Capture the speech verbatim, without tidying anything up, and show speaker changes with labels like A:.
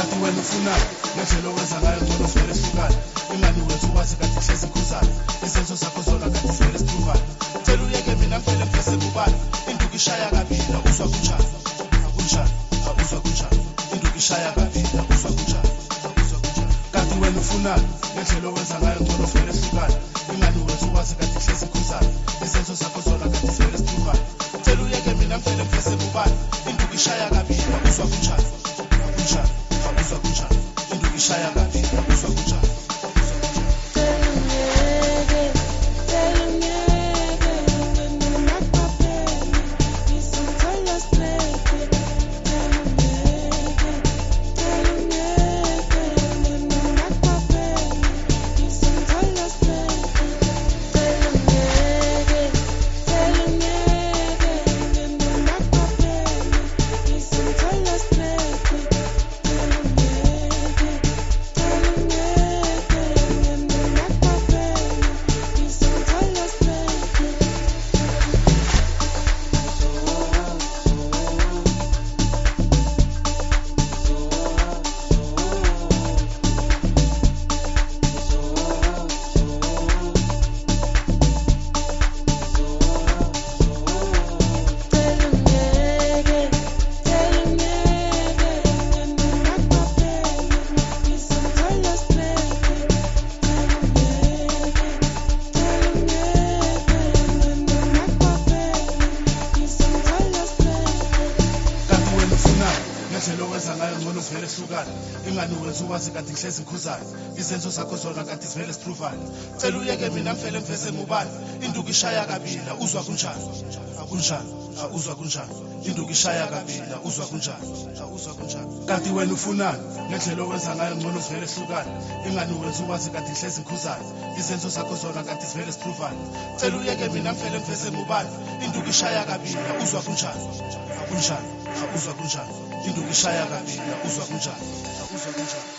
A: kanti wena ufunani ngendlela owenza ngayo ngcono sivele sihlukane ingani wethu wathi kanti hlezi ikhuzana isenzo sakho zona kanti sivele sihlukane cela uyeke mina ngivele ngifese kubani induku ishaya kabila uzwa kunjani akunjani uzwa kunjani induku ishaya kabila uzwa kunjani uzwa kunjani kanti wena ufunani ngendlela owenza ngayo ngcono sivele sihlukane ingani wethu wathi kanti hlezi ikhuzana isenzo sakho zona kanti sivele sihlukane cela uyeke mina ngivele ngifese kubani induku ishaya kabila uzwa kunjani akunjani uzwa kunjani induku ishaya kabila uzwa kunjani ngendlela owenza ngayo ngcono sivele sihlukane ingani wethu wathi kanti hlezi ngikhuzane izenzo zakho zona kanti sivele sipruvane cela uyeke mina ngivele ngivese ngubani induku ishaya kabila uzwa kunjani akunjani uzwa kunjani induku ishaya kabila uzwa kunjani uzwa kunjani kanti wena ufunani ngendlela owenza ngayo ngcono sivele sihlukane ingani wethu wathi kanti hlezi ngikhuzane izenzo zakho zona kanti sivele sipruvane cela uyeke mina ngivele ngivese ngubani induku ishaya kabila uzwa kunjani akunjani uzwa kunjani induku ishaya kabila uzwa kunjani uzwa kunjani